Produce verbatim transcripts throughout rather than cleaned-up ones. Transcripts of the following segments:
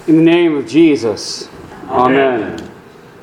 In the name of Jesus, Amen. Amen.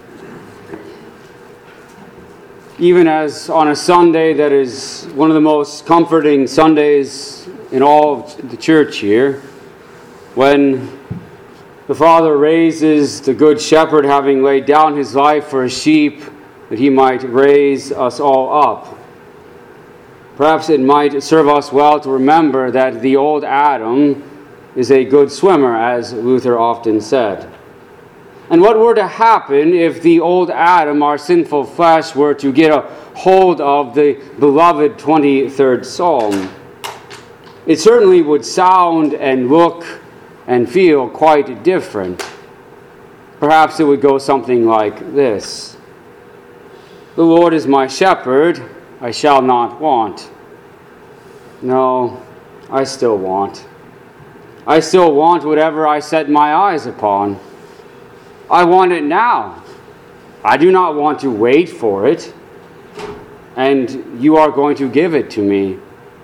Even as on a Sunday that is one of the most comforting Sundays in all of the church here, when the Father raises the Good Shepherd, having laid down his life for his sheep, that he might raise us all up. Perhaps it might serve us well to remember that the old Adam is a good swimmer, as Luther often said. And what were to happen if the old Adam, our sinful flesh, were to get a hold of the beloved twenty-third Psalm? It certainly would sound and look and feel quite different. Perhaps it would go something like this. The Lord is my shepherd, I shall not want. No, I still want. I still want whatever I set my eyes upon. I want it now. I do not want to wait for it. And you are going to give it to me.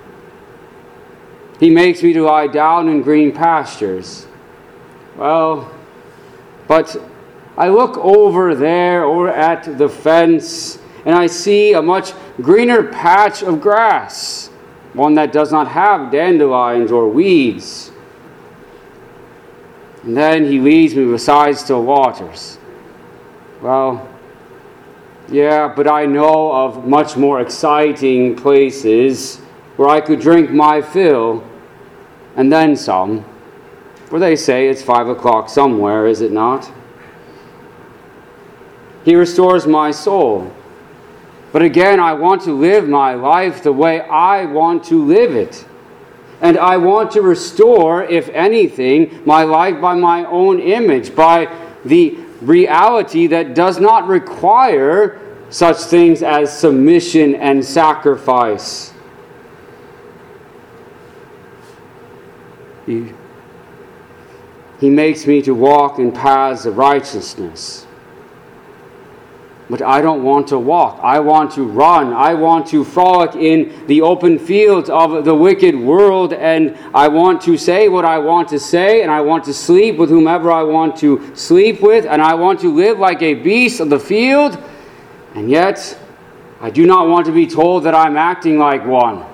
He makes me to lie down in green pastures. Well, but I look over there, over at the fence, and I see a much greener patch of grass, one that does not have dandelions or weeds. And then he leads me beside still waters. Well, yeah, but I know of much more exciting places where I could drink my fill, and then some. For they say it's five o'clock somewhere, is it not? He restores my soul. But again, I want to live my life the way I want to live it. And I want to restore, if anything, my life by my own image, by the reality that does not require such things as submission and sacrifice. He, he makes me to walk in paths of righteousness. But I don't want to walk. I want to run. I want to frolic in the open fields of the wicked world, and I want to say what I want to say, and I want to sleep with whomever I want to sleep with, and I want to live like a beast of the field, and yet I do not want to be told that I'm acting like one.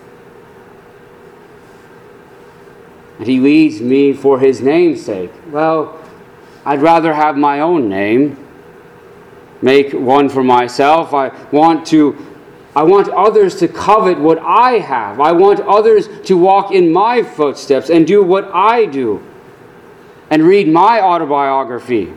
And he leads me for his name's sake. Well, I'd rather have my own name. Make one for myself. I want to I want others to covet what I have. I want others to walk in my footsteps and do what I do. And read my autobiography.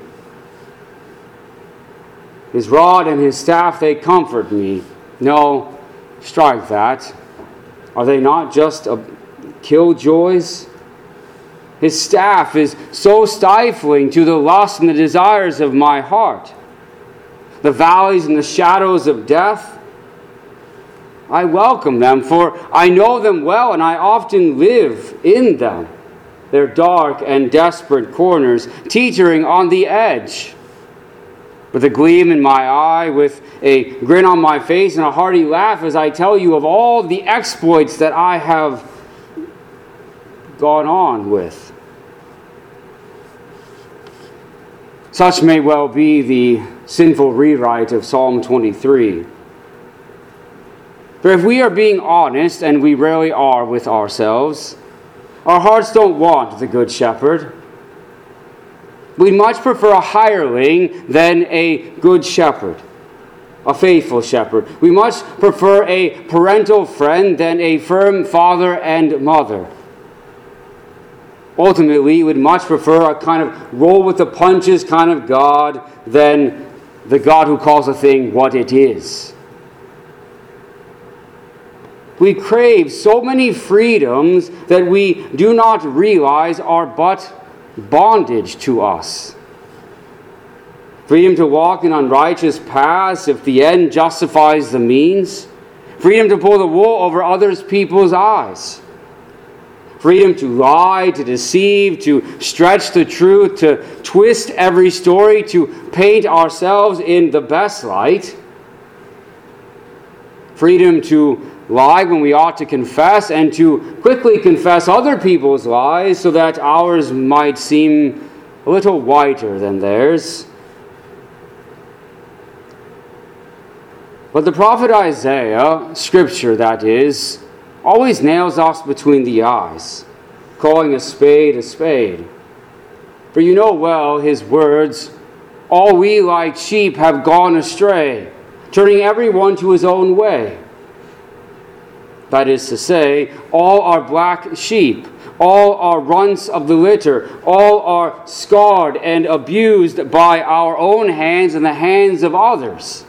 His rod and his staff, they comfort me. No, strike that. Are they not just a killjoys? His staff is so stifling to the lust and the desires of my heart. The valleys and the shadows of death, I welcome them, for I know them well, and I often live in them. Their dark and desperate corners, teetering on the edge. With a gleam in my eye, with a grin on my face, and a hearty laugh as I tell you of all the exploits that I have gone on with. Such may well be the sinful rewrite of Psalm twenty-three. For if we are being honest, and we rarely are with ourselves, our hearts don't want the Good Shepherd. We'd much prefer a hireling than a good shepherd, a faithful shepherd. We much prefer a parental friend than a firm father and mother. Ultimately, we would much prefer a kind of roll with the punches kind of God than the God who calls a thing what it is. We crave so many freedoms that we do not realize are but bondage to us. Freedom to walk in unrighteous paths if the end justifies the means. Freedom to pull the wool over others people's eyes. Freedom to lie, to deceive, to stretch the truth, to twist every story, to paint ourselves in the best light. Freedom to lie when we ought to confess, and to quickly confess other people's lies so that ours might seem a little whiter than theirs. But the prophet Isaiah, Scripture that is, always nails us between the eyes, calling a spade a spade. For you know well his words, all we like sheep have gone astray, turning everyone to his own way. That is to say, all are black sheep, all are runts of the litter, all are scarred and abused by our own hands and the hands of others.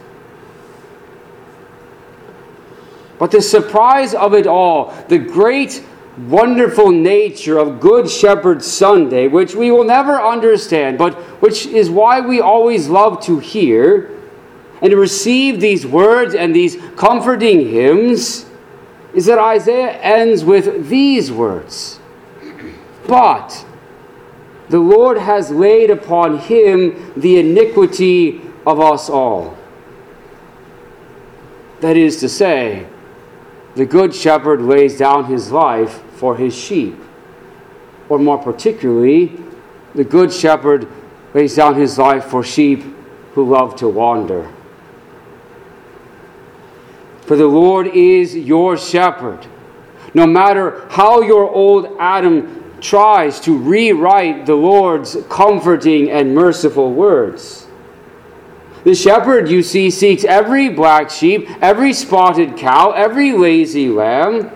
But the surprise of it all, the great, wonderful nature of Good Shepherd Sunday, which we will never understand, but which is why we always love to hear and to receive these words and these comforting hymns, is that Isaiah ends with these words. But the Lord has laid upon him the iniquity of us all. That is to say, the Good Shepherd lays down his life for his sheep. Or more particularly, the Good Shepherd lays down his life for sheep who love to wander. For the Lord is your shepherd. No matter how your old Adam tries to rewrite the Lord's comforting and merciful words, the shepherd, you see, seeks every black sheep, every spotted cow, every lazy lamb.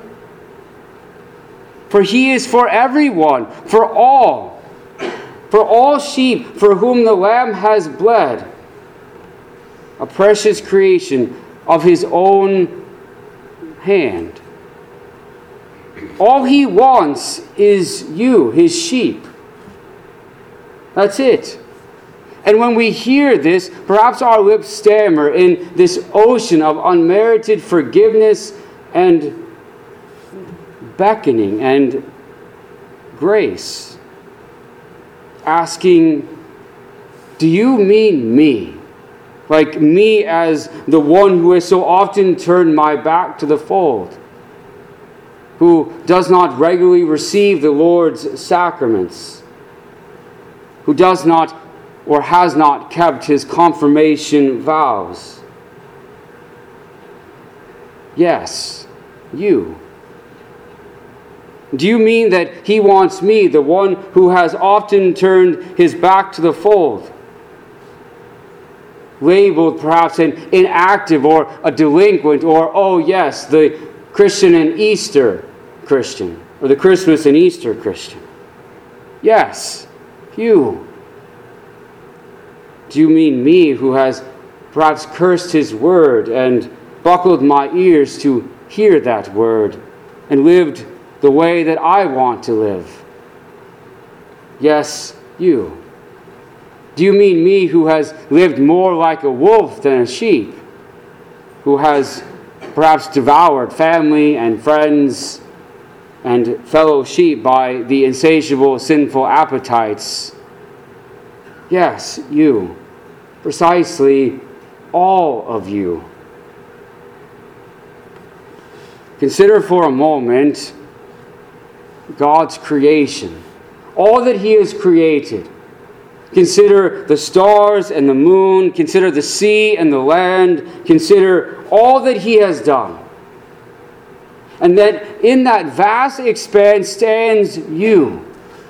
For he is for everyone, for all, for all sheep for whom the Lamb has bled, a precious creation of his own hand. All he wants is you, his sheep. That's it. And when we hear this, perhaps our lips stammer in this ocean of unmerited forgiveness and beckoning and grace, asking, do you mean me? Like me as the one who has so often turned my back to the fold, who does not regularly receive the Lord's sacraments, who does not or has not kept his confirmation vows. Yes, you. Do you mean that he wants me, the one who has often turned his back to the fold, labeled perhaps an inactive or a delinquent, or, oh yes, the Christian and Easter Christian, or the Christmas and Easter Christian? Yes, you. Do you mean me, who has perhaps cursed his word and buckled my ears to hear that word and lived the way that I want to live? Yes, you. Do you mean me, who has lived more like a wolf than a sheep, who has perhaps devoured family and friends and fellow sheep by the insatiable sinful appetites? Yes, you. Precisely all of you. Consider for a moment God's creation. All that he has created. Consider the stars and the moon. Consider the sea and the land. Consider all that he has done. And that in that vast expanse stands you.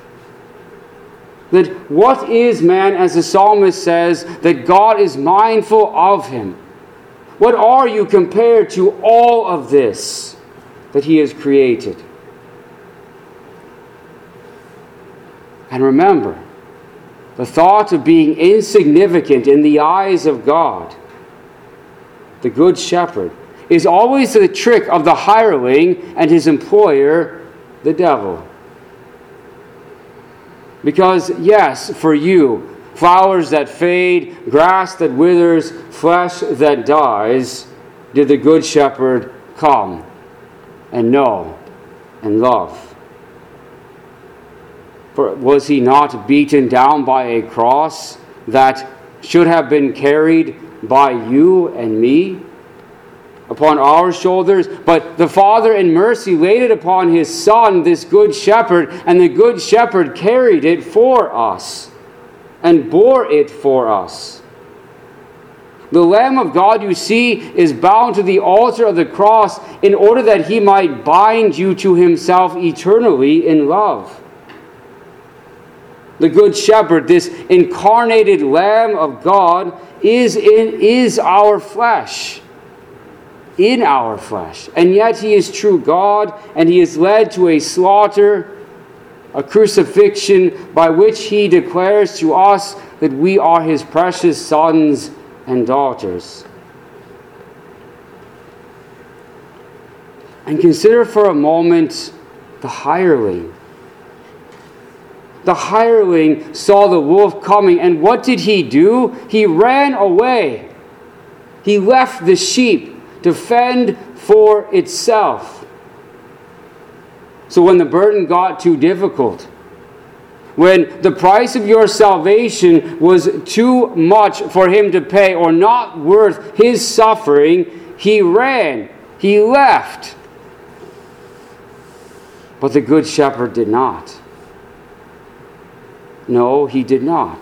That what is man, as the psalmist says, that God is mindful of him? What are you compared to all of this that he has created? And remember, the thought of being insignificant in the eyes of God, the Good Shepherd, is always the trick of the hireling and his employer, the devil. Because, yes, for you, flowers that fade, grass that withers, flesh that dies, did the Good Shepherd come and know and love. For was he not beaten down by a cross that should have been carried by you and me upon our shoulders? But the Father in mercy laid it upon his Son, this Good Shepherd, and the Good Shepherd carried it for us and bore it for us. The Lamb of God, you see, is bound to the altar of the cross in order that he might bind you to himself eternally in love. The Good Shepherd, this incarnated Lamb of God, is in is our flesh. In our flesh. And yet he is true God, and he is led to a slaughter, a crucifixion, by which he declares to us that we are his precious sons and daughters. And consider for a moment the hireling. The hireling saw the wolf coming, and what did he do? He ran away. He left the sheep to fend for itself. So when the burden got too difficult, when the price of your salvation was too much for him to pay or not worth his suffering, he ran, he left. But the Good Shepherd did not. No, he did not.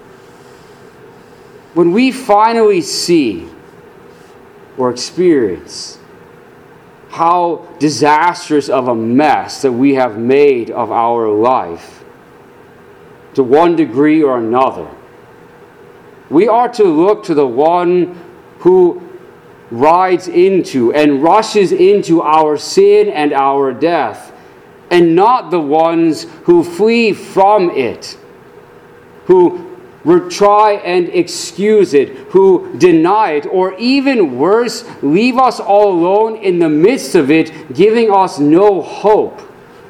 When we finally see or experience how disastrous of a mess that we have made of our life, to one degree or another, we are to look to the one who rides into and rushes into our sin and our death, and not the ones who flee from it, who try and excuse it, who deny it, or even worse, leave us all alone in the midst of it, giving us no hope.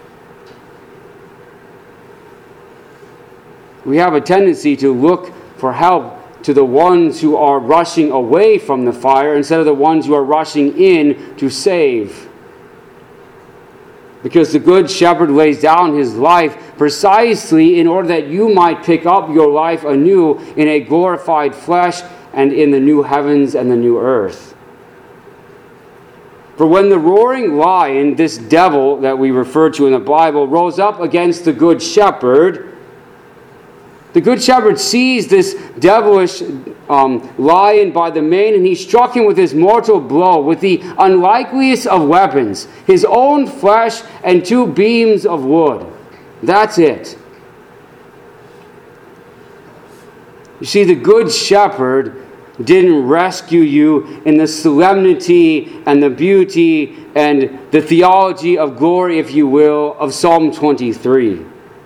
We have a tendency to look for help to the ones who are rushing away from the fire instead of the ones who are rushing in to save. Because the Good Shepherd lays down his life precisely in order that you might pick up your life anew in a glorified flesh and in the new heavens and the new earth. For when the roaring lion, this devil that we refer to in the Bible, rose up against the Good Shepherd, the Good Shepherd seized this devilish um, lion by the mane, and he struck him with his mortal blow, with the unlikeliest of weapons, his own flesh and two beams of wood. That's it. You see, the Good Shepherd didn't rescue you in the solemnity and the beauty and the theology of glory, if you will, of Psalm twenty-three.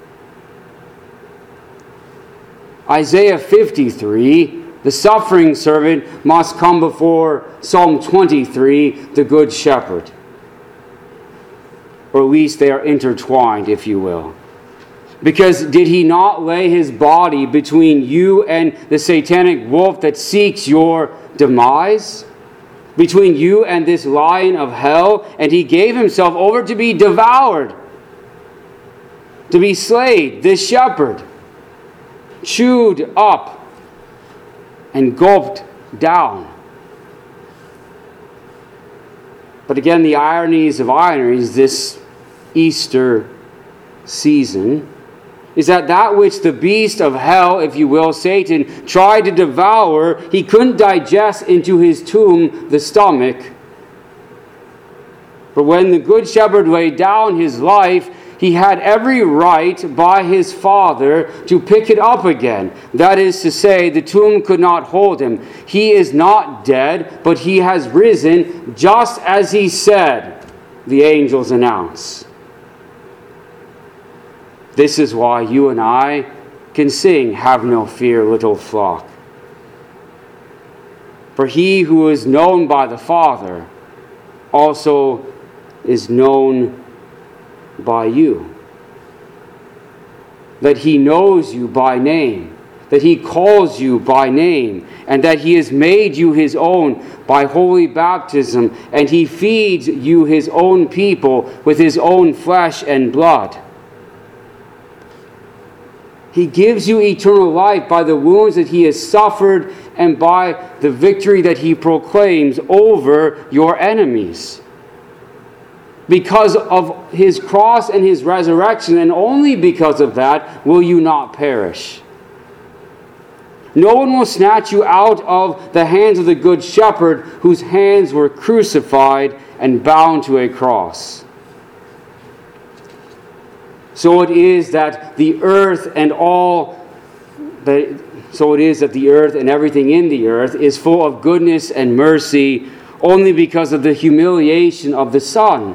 Isaiah fifty-three, the suffering servant must come before Psalm twenty-three, the Good Shepherd. Or at least they are intertwined, if you will. Because did he not lay his body between you and the satanic wolf that seeks your demise? Between you and this lion of hell, and he gave himself over to be devoured, to be slain, this shepherd, chewed up and gulped down. But again, the ironies of ironies this Easter season is that that which the beast of hell, if you will, Satan, tried to devour, he couldn't digest into his tomb, the stomach. For when the Good Shepherd laid down his life, he had every right by his Father to pick it up again. That is to say, the tomb could not hold him. He is not dead, but he has risen, just as he said, the angels announce. This is why you and I can sing, "Have no fear, little flock." For he who is known by the Father also is known by you. That he knows you by name, that he calls you by name, and that he has made you his own by holy baptism, and he feeds you his own people with his own flesh and blood. He gives you eternal life by the wounds that he has suffered and by the victory that he proclaims over your enemies. Because of his cross and his resurrection, and only because of that, will you not perish. No one will snatch you out of the hands of the good shepherd, whose hands were crucified and bound to a cross. So it is that the earth and all the, so it is that the earth and everything in the earth is full of goodness and mercy, only because of the humiliation of the Son,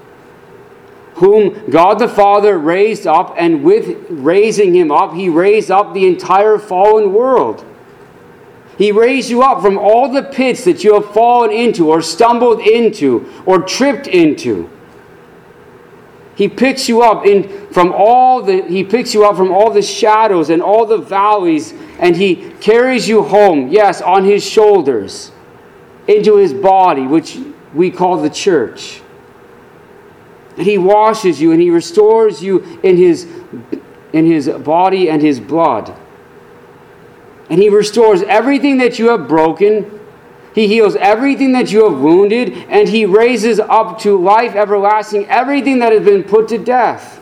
whom God the Father raised up, and with raising him up, he raised up the entire fallen world. He raised you up from all the pits that you have fallen into, or stumbled into, or tripped into. He picks you up in from all the he picks you up from all the shadows and all the valleys, and he carries you home, yes, on his shoulders, into his body, which we call the church. And he washes you and he restores you in his, in his body and his blood. And he restores everything that you have broken. He heals everything that you have wounded. And he raises up to life everlasting everything that has been put to death.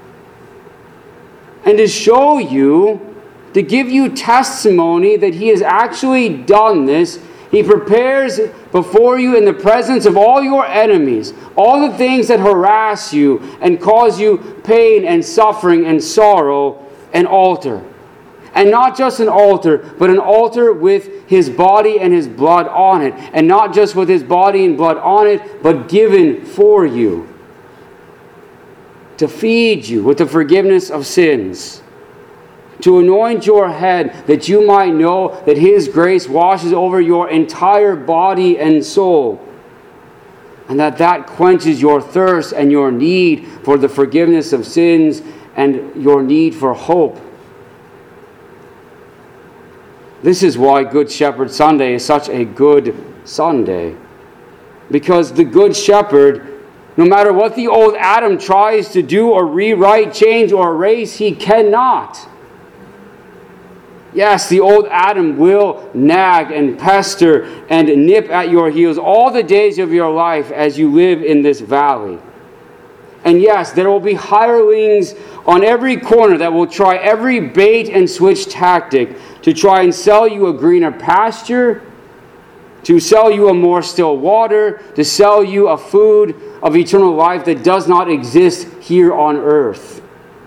And to show you, to give you testimony that he has actually done this, he prepares before you in the presence of all your enemies, all the things that harass you and cause you pain and suffering and sorrow, an altar. And not just an altar, but an altar with his body and his blood on it. And not just with his body and blood on it, but given for you, to feed you with the forgiveness of sins, to anoint your head, that you might know that his grace washes over your entire body and soul, and that that quenches your thirst and your need for the forgiveness of sins and your need for hope. This is why Good Shepherd Sunday is such a good Sunday. Because the Good Shepherd, no matter what the old Adam tries to do or rewrite, change, or erase, he cannot. Yes, the old Adam will nag and pester and nip at your heels all the days of your life as you live in this valley. And yes, there will be hirelings on every corner that will try every bait and switch tactic to try and sell you a greener pasture, to sell you a more still water, to sell you a food of eternal life that does not exist here on earth.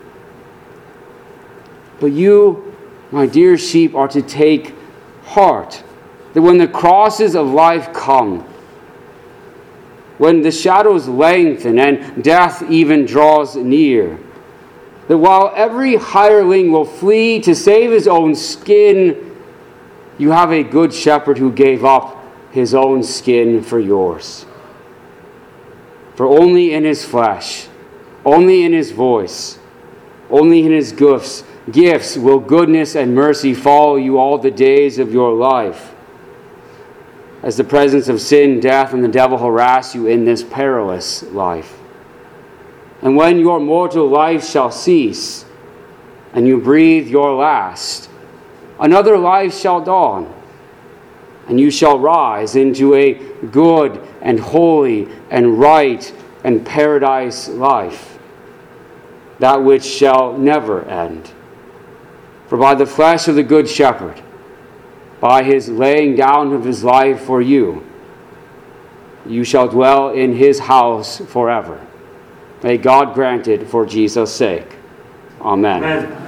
But you, my dear sheep, are to take heart that when the crosses of life come, when the shadows lengthen and death even draws near, that while every hireling will flee to save his own skin, you have a good shepherd who gave up his own skin for yours. For only in his flesh, only in his voice, only in his gifts, gifts will goodness and mercy follow you all the days of your life, as the presence of sin, death, and the devil harass you in this perilous life. And when your mortal life shall cease, and you breathe your last, another life shall dawn, and you shall rise into a good and holy and right and paradise life, that which shall never end. For by the flesh of the Good Shepherd, by his laying down of his life for you, you shall dwell in his house forever. May God grant it for Jesus' sake. Amen. Amen.